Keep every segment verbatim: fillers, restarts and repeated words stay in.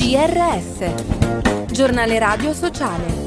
G R S, Giornale Radio Sociale.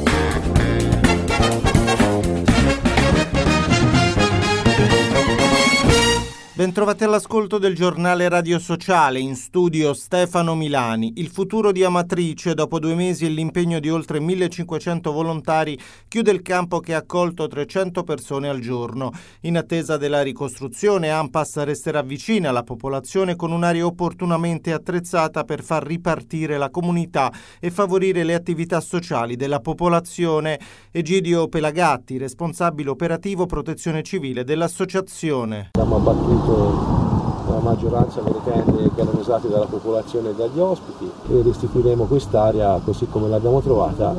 Bentrovati all'ascolto del Giornale Radio Sociale, in studio Stefano Milani. Il futuro di Amatrice, dopo due mesi e l'impegno di oltre millecinquecento volontari, chiude il campo che ha accolto trecento persone al giorno. In attesa della ricostruzione, ANPAS resterà vicina alla popolazione con un'area opportunamente attrezzata per far ripartire la comunità e favorire le attività sociali della popolazione. Egidio Pelagatti, responsabile operativo protezione civile dell'associazione. Abbiamo abbattuto la maggioranza delle tende che erano usate dalla popolazione e dagli ospiti e restituiremo quest'area così come l'abbiamo trovata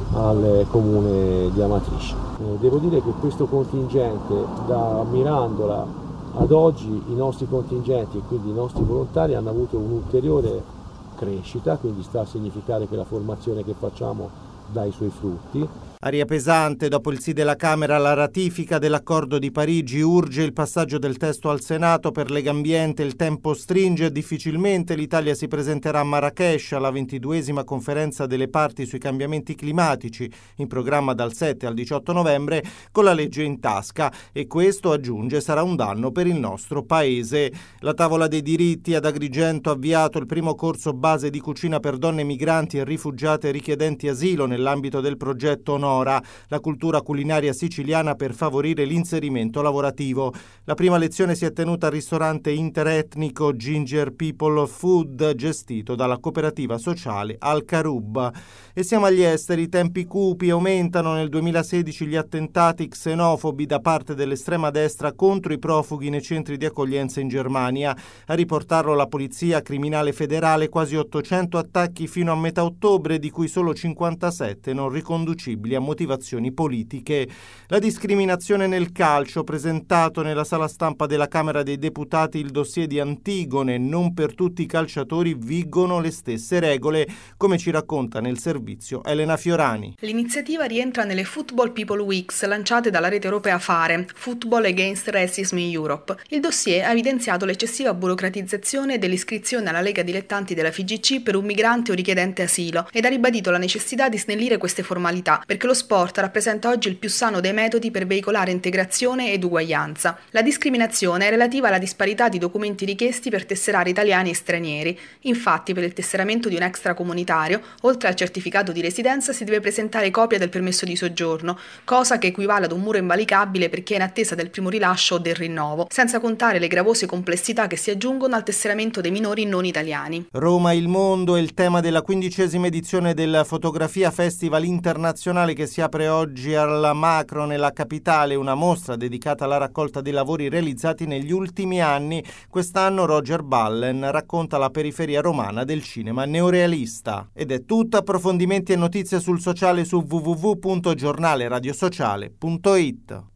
al comune di Amatrice. Eh, devo dire che questo contingente, da Mirandola ad oggi, i nostri contingenti e quindi i nostri volontari hanno avuto un'ulteriore crescita, quindi sta a significare che la formazione che facciamo dà i suoi frutti. Aria pesante, dopo il sì della Camera alla ratifica dell'accordo di Parigi, urge il passaggio del testo al Senato. Per Legambiente il tempo stringe, difficilmente l'Italia si presenterà a Marrakech alla ventiduesima conferenza delle parti sui cambiamenti climatici, in programma dal sette al diciotto novembre, con la legge in tasca, e questo, aggiunge, sarà un danno per il nostro paese. La tavola dei diritti ad Agrigento ha avviato il primo corso base di cucina per donne migranti e rifugiate richiedenti asilo nell'ambito del progetto No. La cultura culinaria siciliana per favorire l'inserimento lavorativo. La prima lezione si è tenuta al ristorante interetnico Ginger People Food, gestito dalla cooperativa sociale Al Carub. E siamo agli esteri, tempi cupi, aumentano nel duemilasedici gli attentati xenofobi da parte dell'estrema destra contro i profughi nei centri di accoglienza in Germania. A riportarlo la polizia criminale federale, quasi ottocento attacchi fino a metà ottobre, di cui solo cinquantasette non riconducibili a motivazioni politiche. La discriminazione nel calcio, presentato nella sala stampa della Camera dei Deputati il dossier di Antigone, non per tutti i calciatori vigono le stesse regole, come ci racconta nel servizio Elena Fiorani. L'iniziativa rientra nelle Football People Weeks lanciate dalla rete europea FARE, Football Against Racism in Europe. Il dossier ha evidenziato l'eccessiva burocratizzazione dell'iscrizione alla Lega Dilettanti della F I G C per un migrante o richiedente asilo ed ha ribadito la necessità di snellire queste formalità, perché lo Lo sport rappresenta oggi il più sano dei metodi per veicolare integrazione ed uguaglianza. La discriminazione è relativa alla disparità di documenti richiesti per tesserare italiani e stranieri. Infatti, per il tesseramento di un extracomunitario, oltre al certificato di residenza, si deve presentare copia del permesso di soggiorno, cosa che equivale ad un muro invalicabile per chi è in attesa del primo rilascio o del rinnovo, senza contare le gravose complessità che si aggiungono al tesseramento dei minori non italiani. Roma il mondo è il tema della quindicesima edizione del Fotografia Festival Internazionale che che si apre oggi alla Macro nella capitale, una mostra dedicata alla raccolta dei lavori realizzati negli ultimi anni. Quest'anno Roger Ballen racconta la periferia romana del cinema neorealista. Ed è tutto, approfondimenti e notizie sul sociale su w w w punto giornale radio sociale punto it.